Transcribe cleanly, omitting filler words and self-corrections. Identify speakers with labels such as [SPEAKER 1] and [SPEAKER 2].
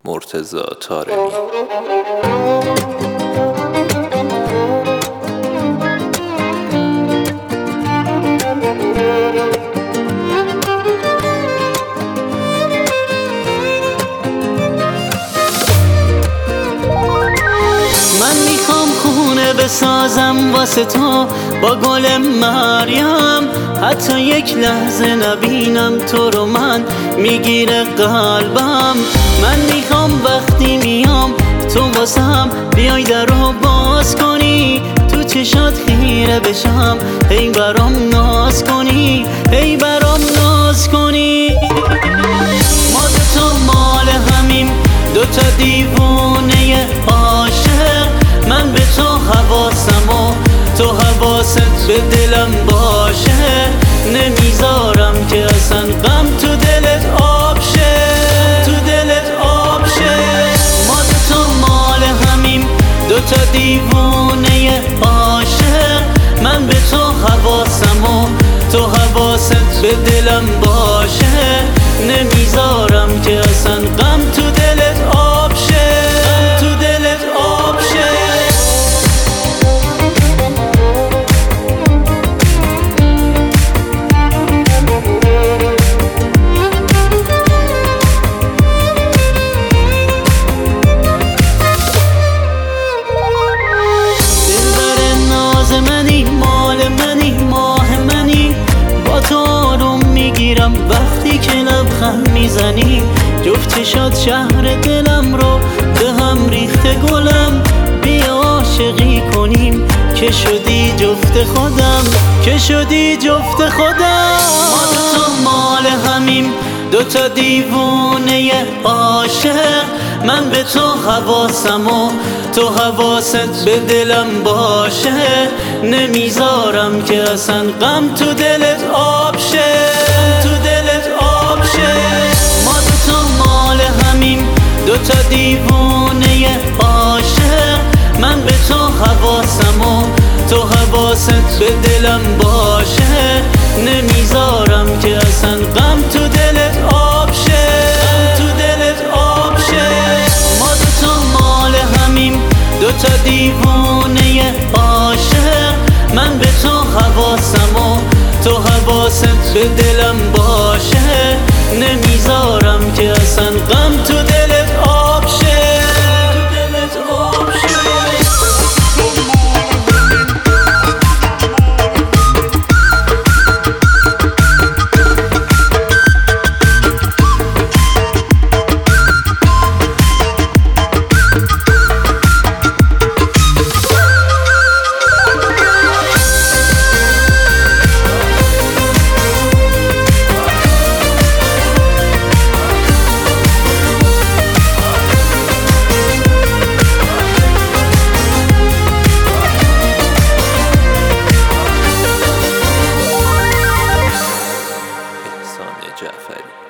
[SPEAKER 1] مرتضی طارمی.
[SPEAKER 2] من میخوام خونه بسازم واسه تو با گل مریم، حتی یک لحظه نبینم تو رو من میگیره قلبم. من میخوام وقتی میام تو واسم بیای در رو باز کنی، تو چشات خیره بشم هی برام ناز کنی، هی برام ناز کنی. ما دوتا مال همیم، دوتا دیوونه عاشق. من به تو حواسم و تو حواست به دلم باشه، نمیذارم که اصلا غم تو دلت آب شه، تو دلت آب شه. ما دوتا مال همیم، دوتا دیوونه عاشق. من به تو حواسم و تو حواست به دلم باشه، نمیذارم که اصلا غم تو دلت آب شه، تو دلت آب شه. وقتی که لبخند میزنی جفت چشات شهر دلم رو به هم ریخته گلم. بیا عاشقی کنیم که شدی جفت خودم، که شدی جفت خودم. ما دوتا مال همیم، دوتا دیوونه عاشق. من به تو حواسم و تو حواست به دلم باشه، نمیذارم که اصلا غم تو دلت آب شه، تو دلت آب شه. ما دوتا مال همیم، دوتا دیوونه عاشق. من به تو حواسم و تو حواست به دلم باشه، نمیذارم که اصلا غم تو دلت آب شه، تو دلت آب شه. ما دوتا مال همیم، دوتا دیوونه عاشق. من به تو حواسم و تو حواست به دلم باشه، نمیذارم که اصلا غم تو دلت آب شه، تو دلت آب شه.
[SPEAKER 1] جعفری.